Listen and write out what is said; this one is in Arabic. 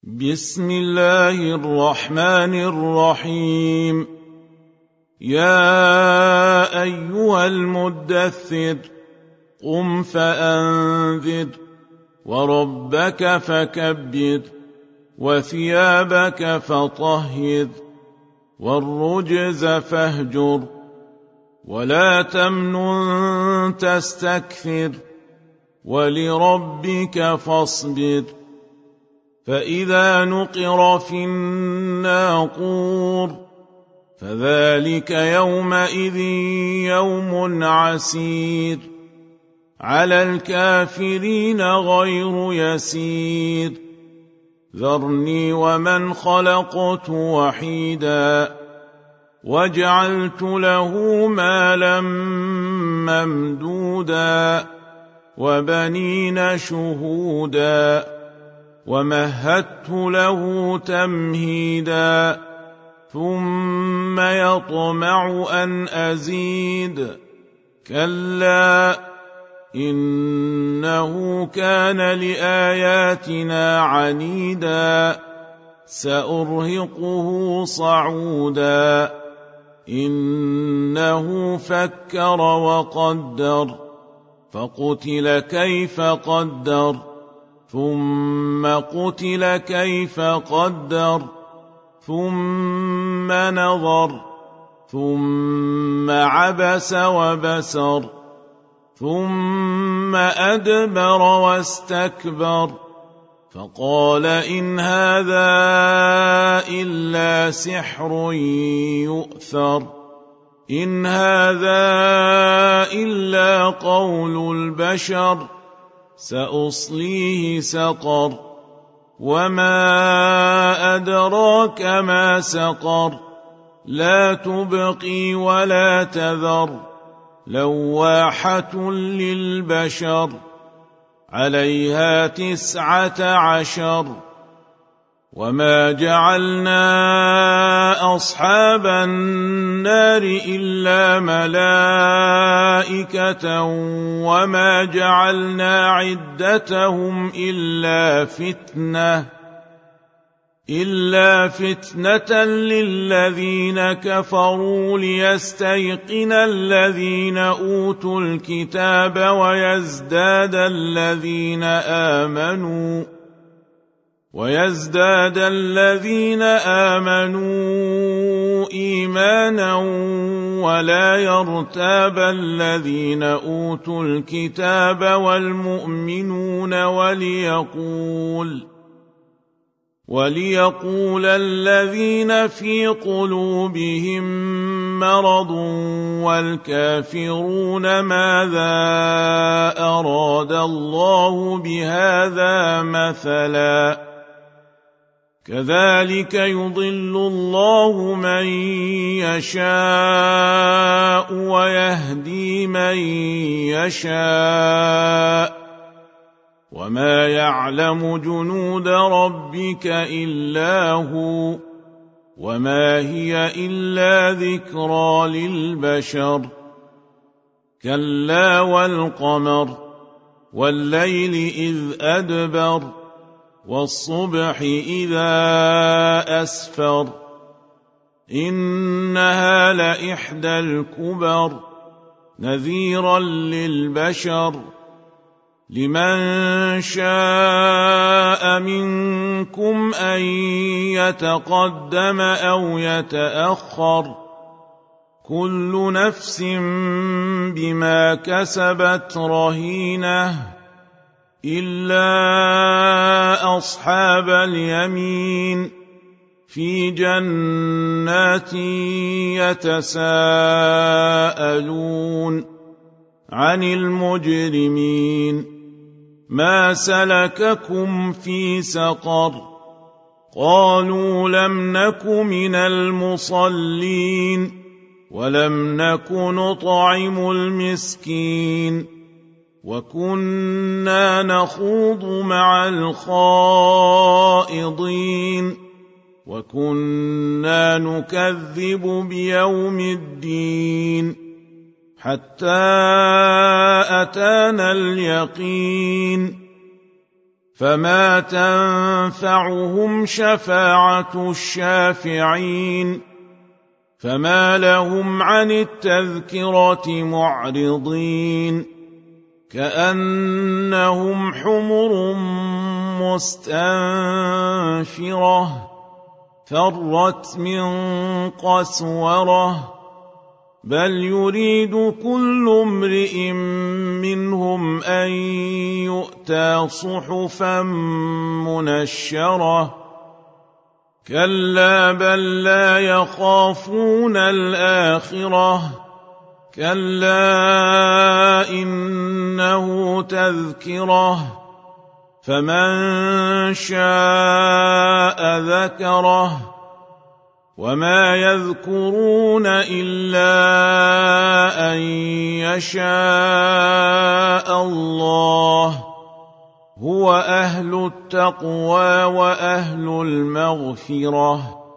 بسم الله الرحمن الرحيم. يا أيها المدثر قم فأنذر وربك فكبر وثيابك فطهر والرجز فاهجر ولا تمنن تستكثر ولربك فاصبر. فإذا نقر في الناقور فذلك يومئذ يوم عسير على الكافرين غير يسير. ذرني ومن خلقت وحيدا وجعلت له مالا ممدودا وبنين شهودا ومهدت له تمهيدا ثم يطمع أن أزيد. كلا إنه كان لآياتنا عنيدا سأرهقه صعودا. إنه فكر وقدر فقتل كيف قدر ثم قتل كيف قدر ثم نظر ثم عبس وبسر ثم أدبر واستكبر فقال إن هذا إلا سحر يؤثر إن هذا إلا قول البشر سأصليه سقر وما أدراك ما سقر لا تبقي ولا تذر لواحة للبشر عليها 19. وما جعلنا أصحاب النار إلا ملائكة وما جعلنا عدتهم إلا فتنة للذين كفروا ليستيقن الذين أوتوا الكتاب ويزداد الذين آمنوا إيمانا ولا يرتاب الذين أوتوا الكتاب والمؤمنون وليقول الذين في قلوبهم مرض والكافرون ماذا أراد الله بهذا مثلا. كذلك يضل الله من يشاء ويهدي من يشاء وما يعلم جنود ربك إلا هو وما هي إلا ذكرى للبشر. كلا والقمر والليل إذ أدبر والصبح إذا أسفر إنها لإحدى الكبر نذيرا للبشر. لمن شاء منكم أن يتقدم أو يتأخر كل نفس بما كسبت رهينة إلا أصحاب اليمين في جنات يتساءلون عن المجرمين ما سلككم في سقر قالوا لم نك من المصلين ولم نك نطعم المسكين وكنا نخوض مع الخائضين وكنا نكذب بيوم الدين حتى أتانا اليقين فما تنفعهم شفاعة الشافعين فما لهم عن التذكرة معرضين كأنهم حمر مستنفرة فرت من قسورة بل يريد كل امرئ منهم أن يؤتى صحفا منشرة كلا بل لا يخافون الآخرة كلا إنه تذكرة فمن شاء ذكره وما يذكرون إلا أن يشاء الله هو أهل التقوى وأهل المغفرة